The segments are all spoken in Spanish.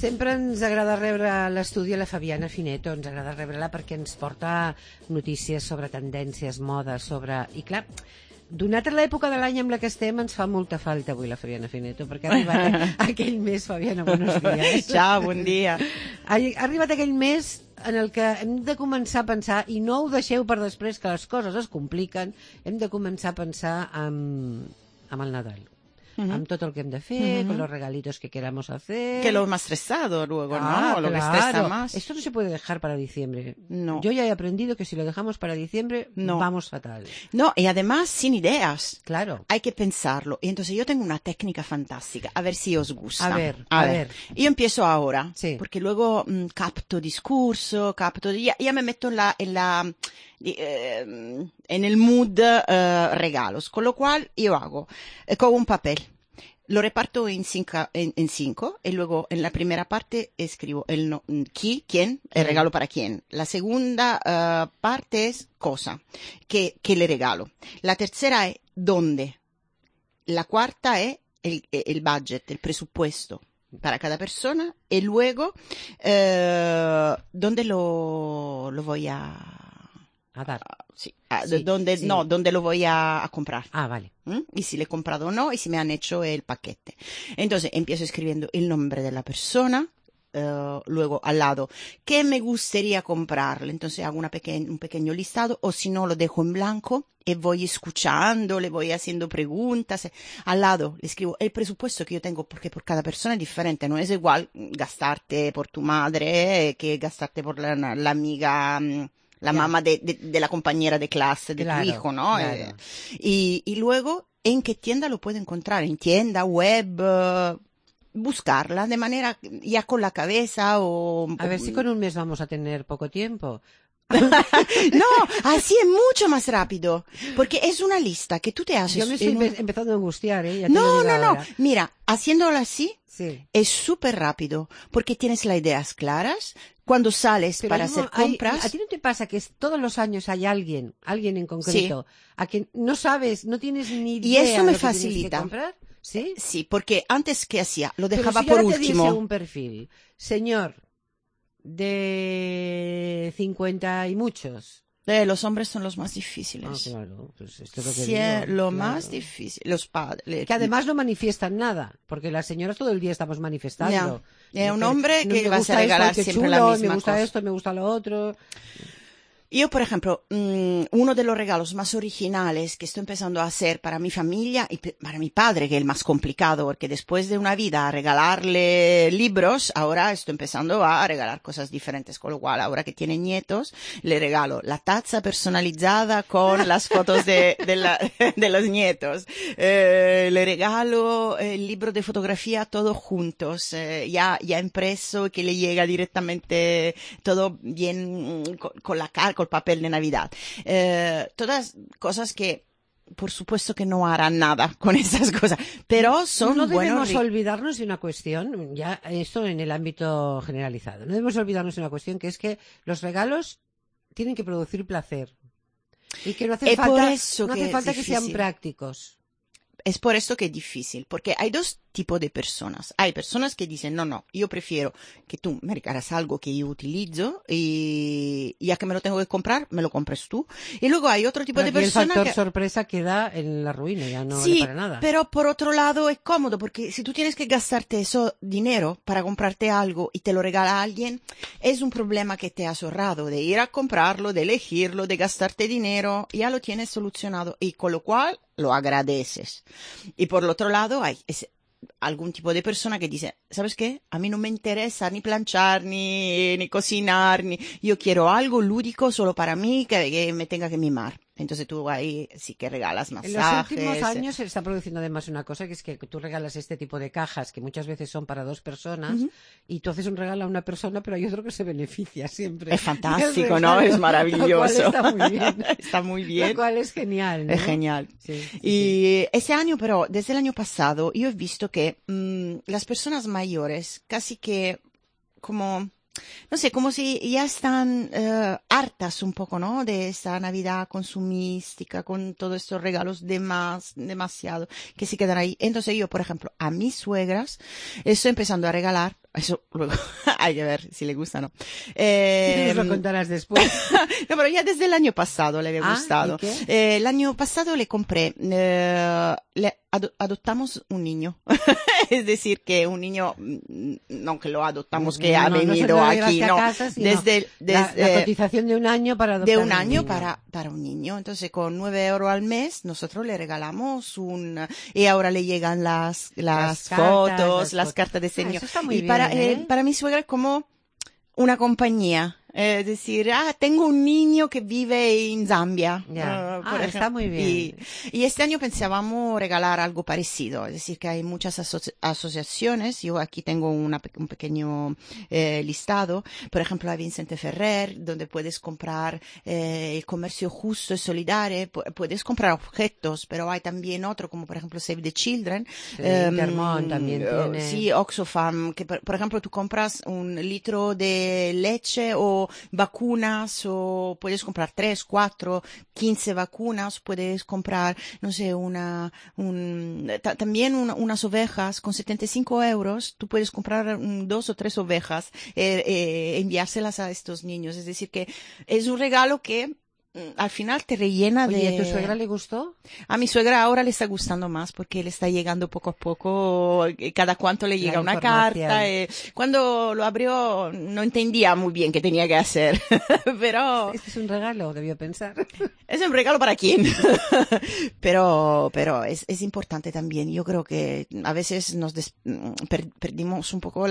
Sempre ens agrada rebre a l'estudi a la Fabiana Fineto, ens agrada rebre-la perquè ens porta notícies sobre tendències, modes, I clar, donat l'època de l'any amb la que estem, ens fa molta falta avui la Fabiana Fineto, perquè ha arribat aquell mes, Fabiana, buenos días. Ciao, bon dia. Ha arribat aquell mes en el que hem de començar a pensar, i no ho deixeu per després que les coses es compliquen, hem de començar a pensar amb el Nadal. Amb todo lo que hem de hacer, con los regalitos que queramos hacer. Que lo más estresado luego, ¿no? Lo que estresa más. Esto no se puede dejar para diciembre. No. Yo ya he aprendido que si lo dejamos para diciembre, vamos fatal. No, y además sin ideas. Claro. Hay que pensarlo. Y entonces yo tengo una técnica fantástica, a ver si os gusta. A ver. Yo empiezo ahora, sí. Porque luego capto discurso, ya me meto en el mood regalos, con lo cual yo hago, cojo un papel, lo reparto en cinco y luego en la primera parte escribo quién, el regalo para quién. La segunda parte es cosa, que le regalo. La tercera es dónde. La cuarta es el budget, el presupuesto para cada persona y luego dónde lo voy a dar. Sí. ¿Dónde lo voy a comprar? Ah, vale. Y si le he comprado o no, y si me han hecho el paquete. Entonces, empiezo escribiendo el nombre de la persona, luego al lado, ¿qué me gustaría comprarle? Entonces hago un pequeño listado, o si no, lo dejo en blanco y voy escuchando, le voy haciendo preguntas. Al lado le escribo el presupuesto que yo tengo, porque por cada persona es diferente, no es igual gastarte por tu madre que gastarte por la amiga, la mamá de la compañera de clase de tu hijo, ¿no? Claro. Y luego, ¿en qué tienda lo puedo encontrar? ¿En tienda, web? Buscarla de manera ya con la cabeza o... A ver si con un mes vamos a tener poco tiempo. No, así es mucho más rápido, porque es una lista que tú te haces. Yo me estoy empezando a angustiar, ¿eh? Ya No. Mira, haciéndolo así sí. Es súper rápido, porque tienes las ideas claras. Cuando sales para hacer compras... ¿A ti no te pasa que todos los años hay alguien en concreto, a quien no sabes, no tienes ni idea y eso me de lo que facilita. tienes que comprar? ¿Sí? Sí, porque antes, ¿qué hacía? Lo dejaba Pero si por ahora te último. dice un perfil, señor de 50 y muchos. Los hombres son los más difíciles. Ah, claro, pues esto es lo que Sí, digo, lo claro. más difícil. Los padres. Que además no manifiestan nada, porque las señoras todo el día estamos manifestando. Es un hombre que me vas gusta a regalar esto, siempre chulo, la misma me gusta cosa. esto, me gusta lo otro. Yo, por ejemplo, uno de los regalos más originales que estoy empezando a hacer para mi familia y para mi padre, que es el más complicado, porque después de una vida a regalarle libros, ahora estoy empezando a regalar cosas diferentes, con lo cual ahora que tiene nietos, le regalo la taza personalizada con las fotos de los nietos, le regalo el libro de fotografía todos juntos, ya impreso, que le llega directamente todo bien con la cara, con el papel de Navidad. Todas cosas que, por supuesto que no harán nada con esas cosas, pero son no buenos. debemos olvidarnos de una cuestión, ya esto en el ámbito generalizado, no debemos olvidarnos de una cuestión que es que los regalos tienen que producir placer y que no hace falta que sean prácticos. Es por eso que es difícil, porque hay dos tipos de personas. Hay personas que dicen, no, yo prefiero que tú me regalas algo que yo utilizo y ya que me lo tengo que comprar, me lo compres tú. Y luego hay otro tipo de personas el factor sorpresa queda en la ruina, ya no vale para nada. Pero por otro lado es cómodo, porque si tú tienes que gastarte eso dinero para comprarte algo y te lo regala alguien, es un problema que te has ahorrado de ir a comprarlo, de elegirlo, de gastarte dinero, ya lo tienes solucionado y con lo cual lo agradeces. Y por el otro lado hay algún tipo de persona que dice, ¿sabes qué? A mí no me interesa ni planchar, ni cocinar, yo quiero algo lúdico solo para mí que me tenga que mimar. Entonces tú ahí sí que regalas masajes. En los últimos años se está produciendo además una cosa, que es que tú regalas este tipo de cajas que muchas veces son para dos personas y tú haces un regalo a una persona, pero hay otro que se beneficia siempre. Es fantástico, ¿no? Es maravilloso. Lo cual está muy bien. Está muy bien. Lo cual es genial, ¿no? Es genial. Sí, y ese año, pero desde el año pasado, yo he visto que las personas mayores casi que como... No sé, como si ya están hartas un poco, ¿no? De esta Navidad consumística, con todos estos regalos demasiado, que se quedan ahí. Entonces yo, por ejemplo, a mis suegras estoy empezando a regalar Eso luego hay que ver si le gusta o no. Nos lo contarás después. No, pero ya desde el año pasado le había gustado. ¿Y qué? El año pasado le compré, adoptamos un niño. Es decir, que un niño, no que lo adoptamos, que ha venido aquí, no. Casa, desde la cotización de un año para adoptar de un año niño. para un niño. Entonces, con 9 euros al mes, nosotros le regalamos y ahora le llegan las fotos, las cartas de ese niño. Eso está muy Y bien, para mi suegra es como una compañía. Es decir, tengo un niño que vive en Zambia. Ya. Por ejemplo. Está muy bien. Y este año pensábamos regalar algo parecido. Es decir, que hay muchas asociaciones. Yo aquí tengo un pequeño listado. Por ejemplo, hay Vicente Ferrer, donde puedes comprar el comercio justo y solidario. Puedes comprar objetos, pero hay también otro, como por ejemplo Save the Children. Sí, Intermón también tiene. Sí, Oxfam, que por ejemplo tú compras un litro de leche o vacunas, o puedes comprar 3, 4, 15 vacunas, puedes comprar, no sé, también unas ovejas con 75 euros, tú puedes comprar 2 o 3 ovejas, enviárselas a estos niños. Es decir, que es un regalo que al final te rellena de... Oye, ¿a tu suegra le gustó? A mi suegra ahora le está gustando más porque le está llegando poco a poco, cada cuanto le llega una carta. Cuando lo abrió no entendía muy bien qué tenía que hacer, pero... Este es un regalo, debió pensar. Es un regalo para quién. pero es importante también. Yo creo que a veces perdimos un poco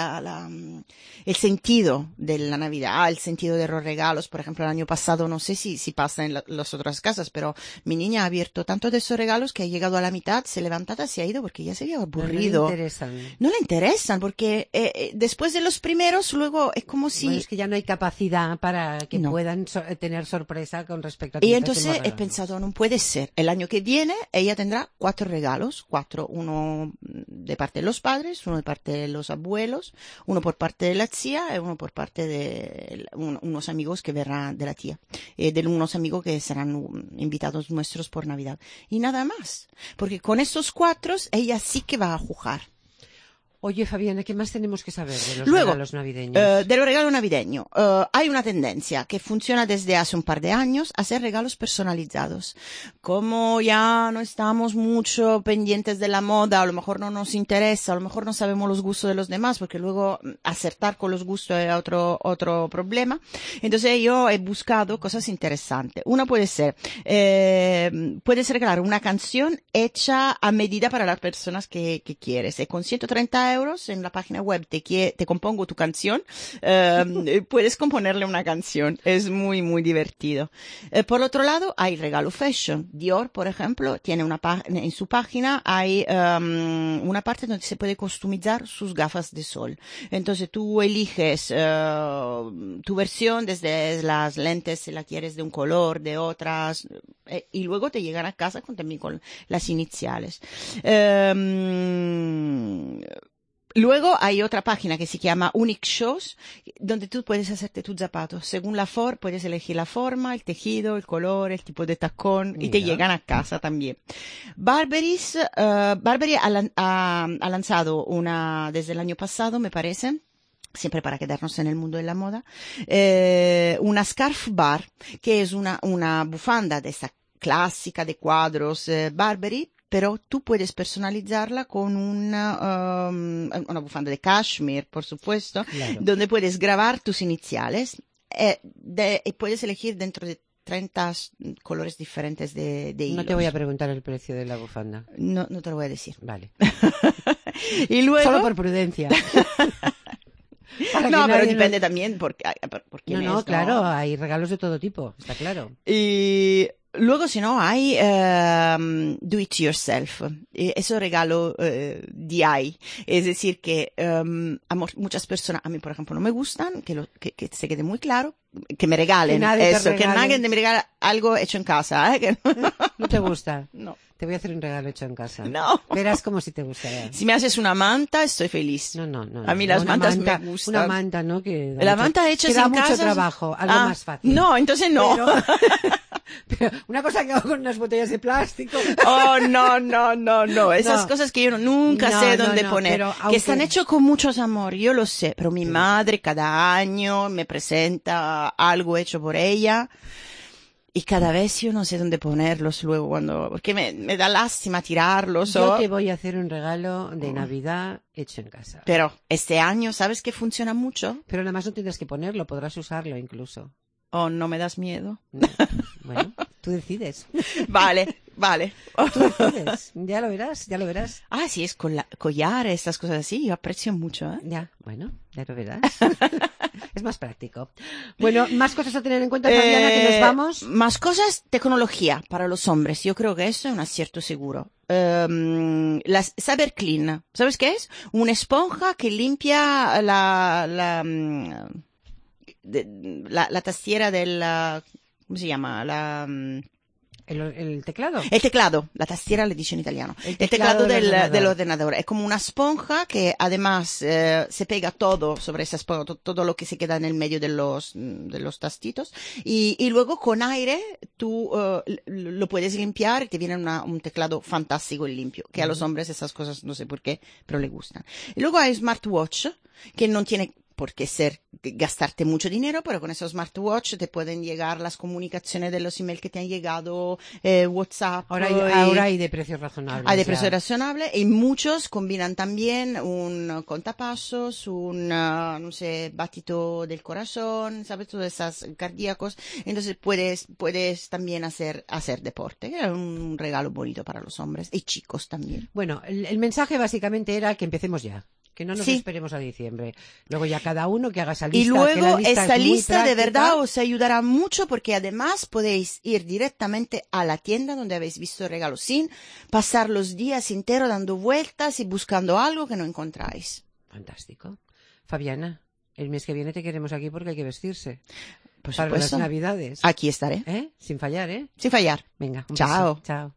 el sentido de la Navidad, el sentido de los regalos. Por ejemplo, el año pasado, no sé si pasa en las otras casas, pero mi niña ha abierto tanto de esos regalos que ha llegado a la mitad, se levantaba, se ha ido porque ya se había aburrido. No le interesan. No le interesan porque después de los primeros, luego es como si... Bueno, es que ya no hay capacidad para que puedan tener sorpresa con respecto a... Y entonces he pensado, no puede ser. El año que viene ella tendrá 4 regalos, 4, uno de parte de los padres, uno de parte de los abuelos, uno por parte de la tía y uno por parte de unos amigos que verán de la tía, de unos amigos que serán invitados nuestros por Navidad. Y nada más. Porque con estos 4 ella sí que va a jugar. Oye, Fabiana, ¿qué más tenemos que saber de los Luego, regalos navideños? De los regalos navideños. Hay una tendencia que funciona desde hace un par de años a hacer regalos personalizados. Como ya no estamos mucho pendientes de la moda, a lo mejor no nos interesa, a lo mejor no sabemos los gustos de los demás, porque luego acertar con los gustos es otro problema. Entonces yo he buscado cosas interesantes. Una puede ser, puedes regalar una canción hecha a medida para las personas que quieres. Con 130 euros en la página web te compongo tu canción, puedes componerle una canción. Es muy, muy divertido. Por otro lado, hay regalo fashion. Dior, por ejemplo, tiene en su página hay una parte donde se puede customizar sus gafas de sol. Entonces tú eliges tu versión desde las lentes, si la quieres de un color, de otras, y luego te llegan a casa también con las iniciales. Luego hay otra página que se llama Unique Shows, donde tú puedes hacerte tus zapatos. Según puedes elegir la forma, el tejido, el color, el tipo de tacón, y te llegan a casa también. Burberry ha lanzado desde el año pasado, me parece, siempre para quedarnos en el mundo de la moda, una Scarf Bar, que es una bufanda de esta clásica de cuadros Burberry, pero tú puedes personalizarla con una bufanda de cashmere, por supuesto, claro, donde puedes grabar tus iniciales y puedes elegir dentro de 30 colores diferentes de hilos. No te voy a preguntar el precio de la bufanda. No te lo voy a decir. Vale. Y luego... Solo por prudencia. No, pero depende también por quién es. No, claro, hay regalos de todo tipo, está claro. Y luego, si no, hay do it yourself. Eso regalo DIY. Es decir, que a muchas personas, a mí por ejemplo, no me gustan, que se quede muy claro, que me regalen que nadie me regale algo hecho en casa. Que ¿No te gusta? No. Te voy a hacer un regalo hecho en casa. No. Verás como si te gustará. Si me haces una manta, estoy feliz. No. A mí las mantas me gustan. Una manta, ¿no? La manta hecha en casa. Da mucho trabajo, algo más fácil. No, entonces no. Pero una cosa que hago con unas botellas de plástico. Oh, no. Esas cosas que yo nunca sé dónde poner. Pero Que están hechos con mucho amor, yo lo sé. Pero mi madre cada año me presenta algo hecho por ella. Y cada vez yo no sé dónde ponerlos luego porque me da lástima tirarlos. Yo te voy a hacer un regalo de Navidad hecho en casa. Pero este año, ¿sabes que funciona mucho? Pero nada más no tendrás que ponerlo, podrás usarlo incluso. Oh, ¿no me das miedo? No. Bueno, tú decides. Vale. Tú decides. Ya lo verás. Ah, sí, es collares, estas cosas así, yo aprecio mucho, ¿eh? Ya lo verás. Es más práctico. Bueno, más cosas a tener en cuenta, Fabiana, que nos vamos. Más cosas, tecnología para los hombres. Yo creo que eso es un acierto seguro. Saber Clean. ¿Sabes qué es? Una esponja que limpia la tastiera ¿cómo se llama? ¿El teclado? El teclado, la tastiera le dice en italiano. El teclado del ordenador. Es como una esponja que además se pega todo sobre esa esponja, todo lo que se queda en el medio de los tastitos. Y luego con aire tú lo puedes limpiar y te viene un teclado fantástico y limpio. Que a los hombres esas cosas no sé por qué, pero le gustan. Y luego hay smartwatch que no tiene por qué gastarte mucho dinero, pero con esos smartwatch te pueden llegar las comunicaciones de los emails que te han llegado, WhatsApp. Ahora hay de precios razonables. Hay de precio razonable y muchos combinan también un contapasos, no sé, batito del corazón, ¿sabes? Todas esas cardíacos. Entonces puedes también hacer deporte. Es un regalo bonito para los hombres y chicos también. Bueno, el mensaje básicamente era que empecemos ya. Que no nos esperemos a diciembre. Luego ya cada uno que haga esa lista. Y luego esta lista de práctica. verdad os ayudará mucho porque además podéis ir directamente a la tienda donde habéis visto el regalo sin pasar los días enteros dando vueltas y buscando algo que no encontráis. Fantástico. Fabiana, el mes que viene te queremos aquí porque hay que vestirse. Por para supuesto. las Navidades. Aquí estaré. Sin fallar, ¿eh? Sin fallar. Venga, un Chao. beso. Chao.